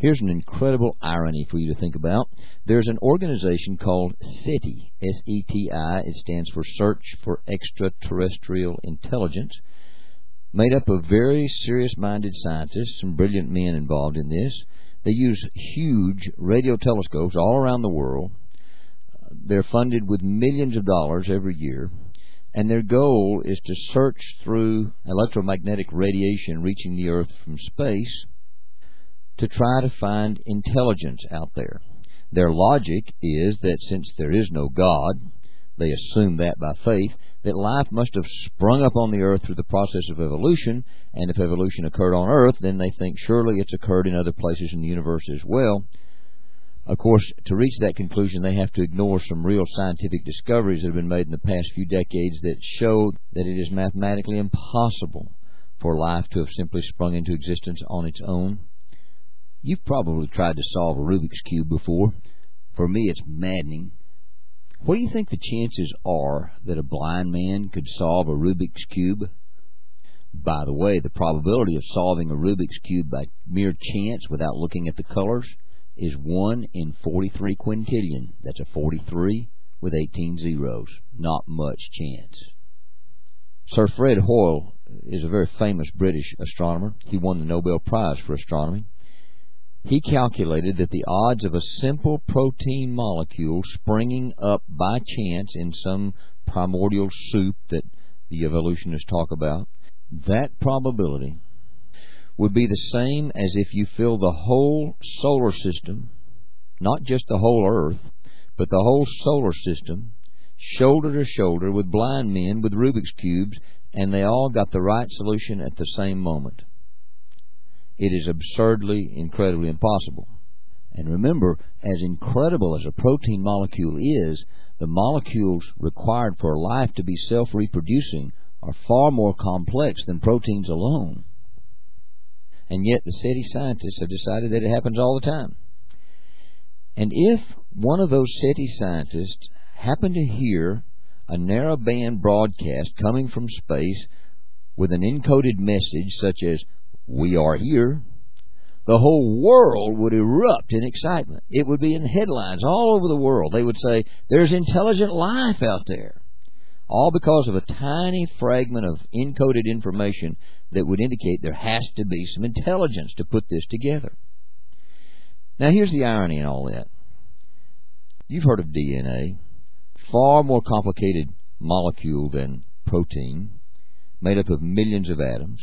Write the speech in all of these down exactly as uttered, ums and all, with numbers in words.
Here's an incredible irony for you to think about. There's an organization called SETI, S E T I. It stands for Search for Extraterrestrial Intelligence, made up of very serious-minded scientists, some brilliant men involved in this. They use huge radio telescopes all around the world. They're funded with millions of dollars every year, and their goal is to search through electromagnetic radiation reaching the Earth from space to try to find intelligence out there. Their logic is that since there is no God, they assume that by faith, that life must have sprung up on the Earth through the process of evolution, and if evolution occurred on Earth, then they think surely it's occurred in other places in the universe as well. Of course, to reach that conclusion, they have to ignore some real scientific discoveries that have been made in the past few decades that show that it is mathematically impossible for life to have simply sprung into existence on its own. You've probably tried to solve a Rubik's Cube before. For me, it's maddening. What do you think the chances are that a blind man could solve a Rubik's Cube? By the way, the probability of solving a Rubik's Cube by mere chance without looking at the colors is one in forty-three quintillion. That's a forty-three with eighteen zeros. Not much chance. Sir Fred Hoyle is a very famous British astronomer. He won the Nobel Prize for astronomy. He calculated that the odds of a simple protein molecule springing up by chance in some primordial soup that the evolutionists talk about, that probability would be the same as if you fill the whole solar system, not just the whole Earth, but the whole solar system, shoulder to shoulder with blind men with Rubik's Cubes, and they all got the right solution at the same moment. It is absurdly, incredibly impossible. And remember, as incredible as a protein molecule is, the molecules required for life to be self-reproducing are far more complex than proteins alone. And yet the SETI scientists have decided that it happens all the time. And if one of those SETI scientists happened to hear a narrowband broadcast coming from space with an encoded message such as, "We are here," the whole world would erupt in excitement. It would be in headlines all over the world. They would say, "There's intelligent life out there." All because of a tiny fragment of encoded information that would indicate there has to be some intelligence to put this together. Now here's the irony in all that. You've heard of D N A, far more complicated molecule than protein, made up of millions of atoms.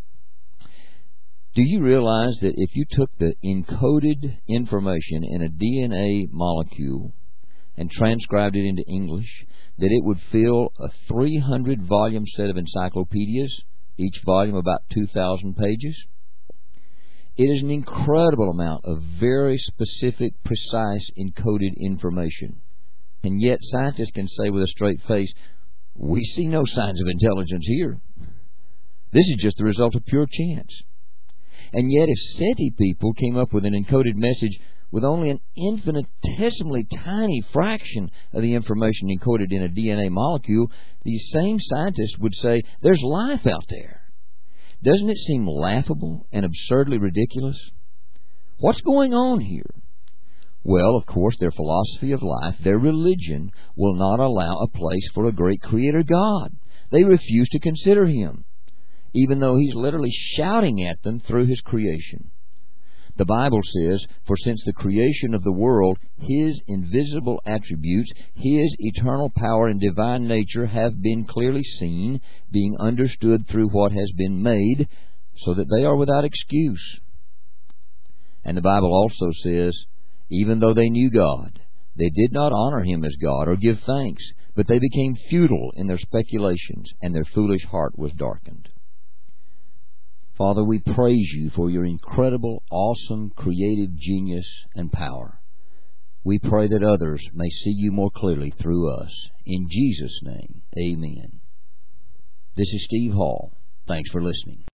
Do you realize that if you took the encoded information in a D N A molecule and transcribed it into English, that it would fill a three hundred volume set of encyclopedias, each volume about two thousand pages? It is an incredible amount of very specific, precise, encoded information. And yet scientists can say with a straight face, "We see no signs of intelligence here. This is just the result of pure chance." And yet if SETI people came up with an encoded message with only an infinitesimally tiny fraction of the information encoded in a D N A molecule, these same scientists would say, "There's life out there." Doesn't it seem laughable and absurdly ridiculous? What's going on here? Well, of course, their philosophy of life, their religion, will not allow a place for a great Creator God. They refuse to consider Him, even though He's literally shouting at them through His creation. The Bible says, "For since the creation of the world, His invisible attributes, His eternal power and divine nature have been clearly seen, being understood through what has been made, so that they are without excuse." And the Bible also says, "Even though they knew God, they did not honor Him as God or give thanks, but they became futile in their speculations, and their foolish heart was darkened." Father, we praise You for Your incredible, awesome, creative genius and power. We pray that others may see You more clearly through us. In Jesus' name, amen. This is Steve Hall. Thanks for listening.